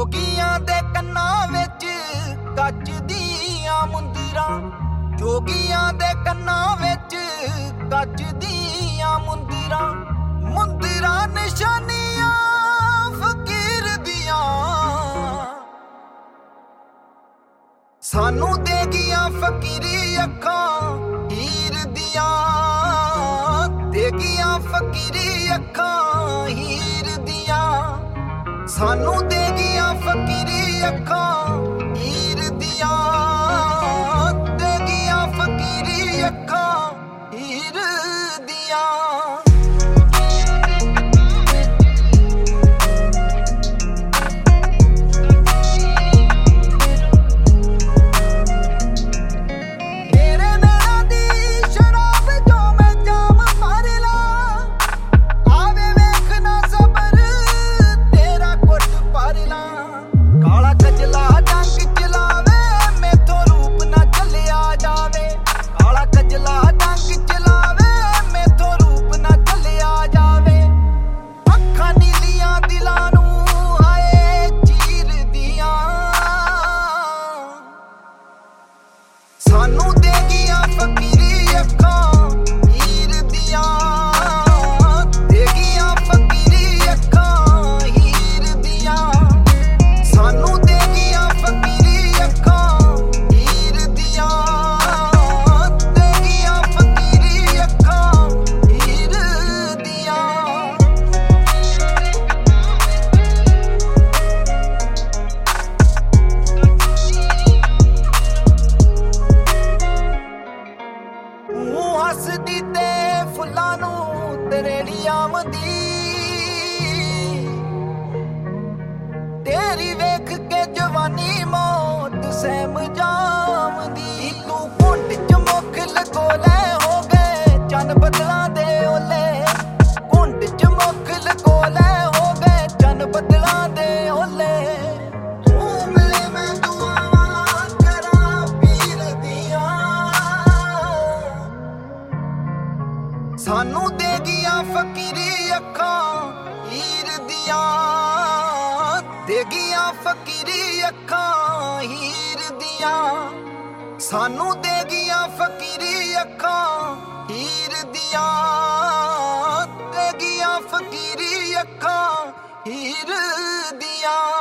जोगियां दे कन्नां विच कच दियां मुंदरां, जोगियां दे कन्नां विच कच दियां मुंदरां, मुंदरां निशानियां फकीर दियां। सानू दे गियां फकीरी अखां हीर दियां, दे गियां फकीरी अखां हीर दियां। सानू दे गियां फकीरी अखां हीर दियां, दे गियां फकीरी अखां हीर दियां। सानू दे गियां फकीरी अखां हीर दियां, दे गियां फकीरी अखां हीर दियां। सानू दे गियां फकीरी अखां हीर दियां, दे गियां फकीरी अखां हीर दियां। हसदी ते फुल्लां नूं तरेड़ी आमदी, तेरी वेख के जवानी मौत सहम जामदी। तू घुंड च मुख लकोले हो गए चन बदलां दे ओले, घुंड च मुख लकोले हो गए चन बदलां दे ओले। सानू दे गियां फकीरी अखां हीर दियां, दे गियां फकीरी अखां हीर दियां। सानू दे गियां फकीरी अखां हीर दियां, दे गियां फकीरी अखां हीर दियां।